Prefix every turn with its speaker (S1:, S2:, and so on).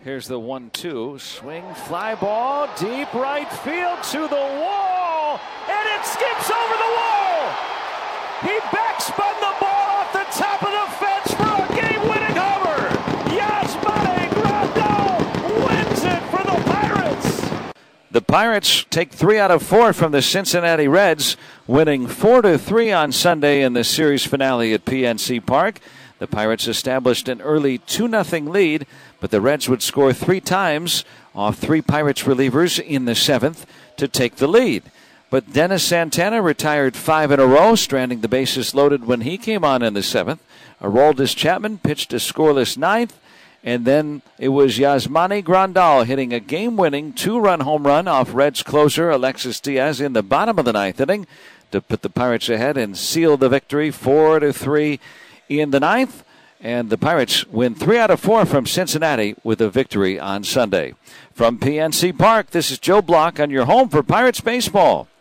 S1: Here's the 1-2. Swing, fly ball, deep right field to the wall, and it skips over the wall. He backspun the ball off the top of the fence for a game-winning homer. Yasmani Grandal wins it for the Pirates. The Pirates take 3 out of 4 from the Cincinnati Reds, winning 4-3 on Sunday in the series finale at PNC Park. The Pirates established an early 2-0 lead, but the Reds would score 3 times off 3 Pirates relievers in the 7th to take the lead. But Dennis Santana retired 5 in a row, stranding the bases loaded when he came on in the 7th. Aroldis Chapman pitched a scoreless 9th, and then it was Yasmani Grandal hitting a game-winning 2-run home run off Reds closer Alexis Diaz in the bottom of the 9th inning to put the Pirates ahead and seal the victory 4-3 in the 9th. And the Pirates win 3 out of 4 from Cincinnati with a victory on Sunday. From PNC Park, this is Joe Block on your home for Pirates baseball.